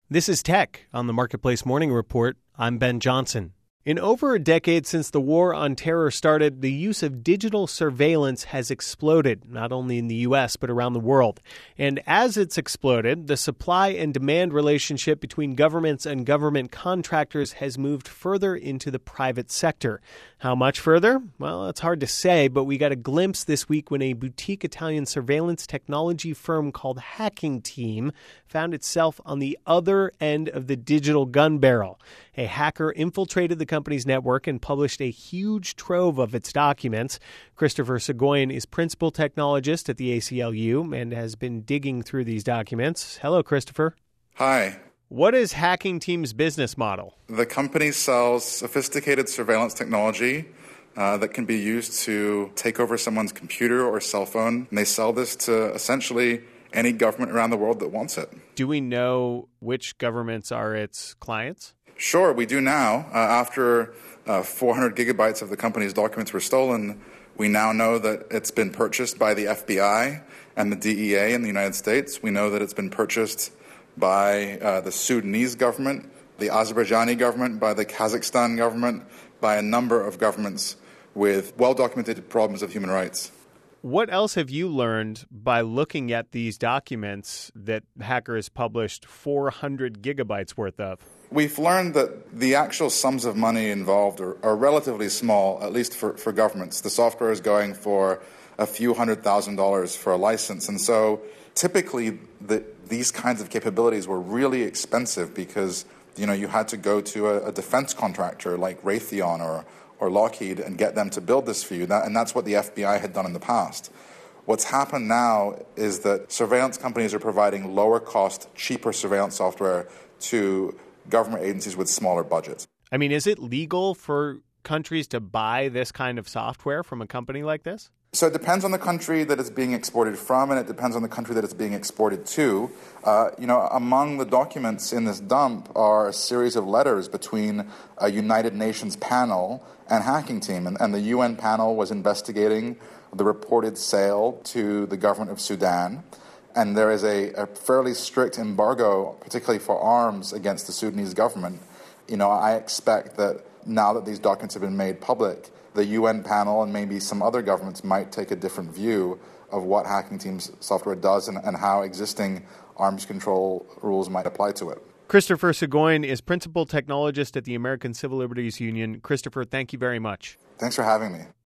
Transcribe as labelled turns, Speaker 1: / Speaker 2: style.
Speaker 1: This is Tech on the Marketplace Morning Report. I'm Ben Johnson. In over a decade since the war on terror started, the use of digital surveillance has exploded, not only in the U.S., but around the world. And as it's exploded, the supply and demand relationship between governments and government contractors has moved further into the private sector. How much further? Well, it's hard to say, but we got a glimpse this week when a boutique Italian surveillance technology firm called Hacking Team found itself on the other end of the digital gun barrel. A hacker infiltrated the company's network and published a huge trove of its documents. Christopher Soghoian is principal technologist at the ACLU and has been digging through these documents. Hello, Christopher.
Speaker 2: Hi.
Speaker 1: What is Hacking Team's business model?
Speaker 2: The company sells sophisticated surveillance technology that can be used to take over someone's computer or cell phone. And they sell this to essentially any government around the world that wants it.
Speaker 1: Do we know which governments are its clients?
Speaker 2: Sure, we do now. After 400 gigabytes of the company's documents were stolen, we now know that it's been purchased by the FBI and the DEA in the United States. We know that it's been purchased by the Sudanese government, the Azerbaijani government, by the Kazakhstan government, by a number of governments with well-documented problems of human rights.
Speaker 1: What else have you learned by looking at these documents that hackers published 400 gigabytes worth of?
Speaker 2: We've learned that the actual sums of money involved are relatively small, at least for governments. The software is going for a few $100,000 for a license. And so typically these kinds of capabilities were really expensive because, you had to go to a defense contractor like Raytheon or Lockheed and get them to build this for you. And that's what the FBI had done in the past. What's happened now is that surveillance companies are providing lower cost, cheaper surveillance software to government agencies with smaller budgets.
Speaker 1: I mean, is it legal for countries to buy this kind of software from a company like this?
Speaker 2: So it depends on the country that it's being exported from, and it depends on the country that it's being exported to. Among the documents in this dump are a series of letters between a United Nations panel and Hacking Team. And the UN panel was investigating the reported sale to the government of Sudan. And there is a fairly strict embargo, particularly for arms, against the Sudanese government. I expect that now that these documents have been made public, the UN panel and maybe some other governments might take a different view of what Hacking Team's software does and how existing arms control rules might apply to it.
Speaker 1: Christopher Soghoian is principal technologist at the American Civil Liberties Union. Christopher, thank you very much.
Speaker 2: Thanks for having me.